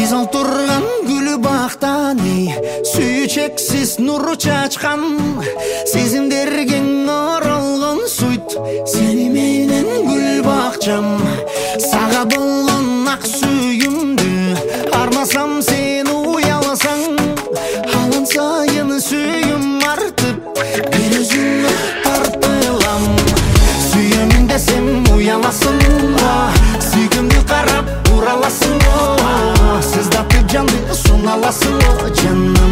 Мизал турган гүлү бактан сүйүү чексиз нуру чачкан сезимдерге оролгон суйт сени менен гүл бакчам сага болгон ак сүйүмдү армасам сен уяласаң алан сайын сүйүм артып бир өзүңө тартылам сүйөмүн десем уяласың сүйгүмдү карап ураласың сыздатып жанды суналасың жаным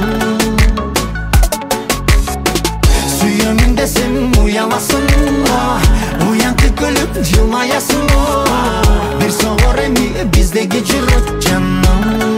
сүйөмүн десем уяласың уянтып күлүп жылмаясың бир согор эми биздеги жүрөк жаным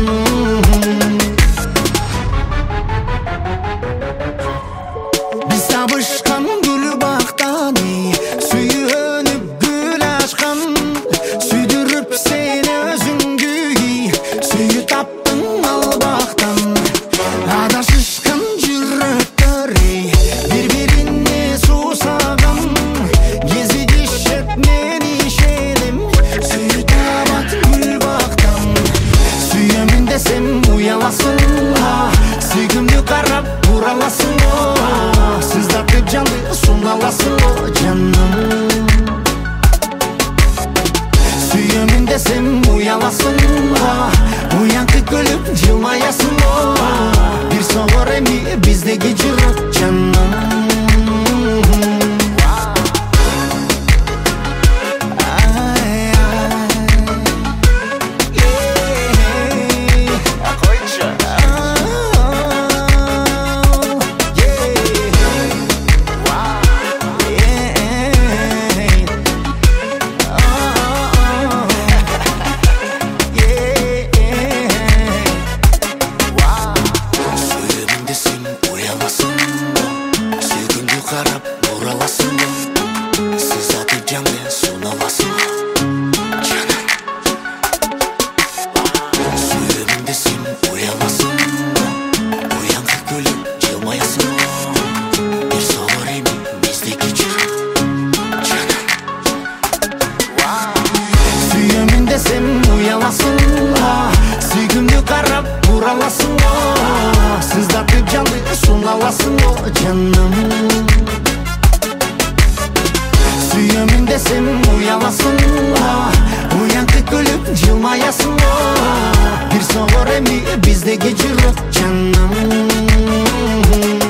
биз табышкан гүл бактан сүйөнүп гүл ачкан сүйдүрүп сени өзүңдү сүйүү таптың ал бактан адашышкан жүрөктөр бири бирине суусаган кезигишет мен ишенем сүйүү табат гүл бактан сүйөмүн десем уяласың сүйгүмдү карап ураласың сыздатып жанды суналасың жаным сүйөмүн десем уяласың уянтып күлүп жылмаясың бир согор эми биздеги жүрөк жаным сүйгүмдү карап ураласың сыздатып жанды суналасың жаным сүйөмүн десем уяласың уянтып күлүп жылмаясың бир согор эми биздеги жүрөк жаным